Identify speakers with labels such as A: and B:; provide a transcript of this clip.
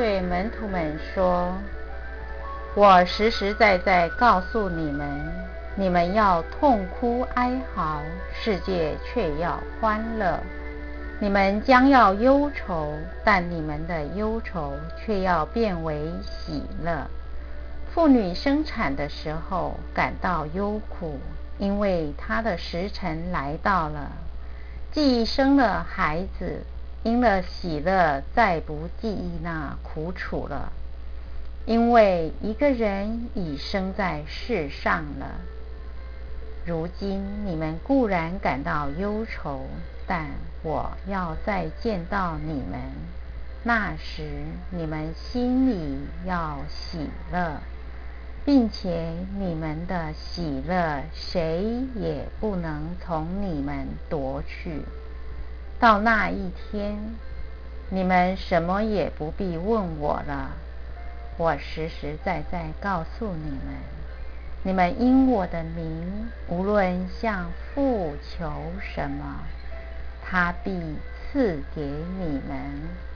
A: 对门徒们说：我实实在在告诉你们，你们要痛哭哀嚎，世界却要欢乐；你们将要忧愁，但你们的忧愁却要变为喜乐。妇女生产的时候感到忧苦，因为她的时辰来到了；既生了孩子，因了喜乐，再不记忆那苦楚了，因为一个人已生在世上了。如今你们固然感到忧愁，但我要再见到你们，那时你们心里要喜乐，并且你们的喜乐谁也不能从你们夺去。到那一天，你们什么也不必问我了。我实实在在告诉你们，你们因我的名，无论向父求什么，他必赐给你们。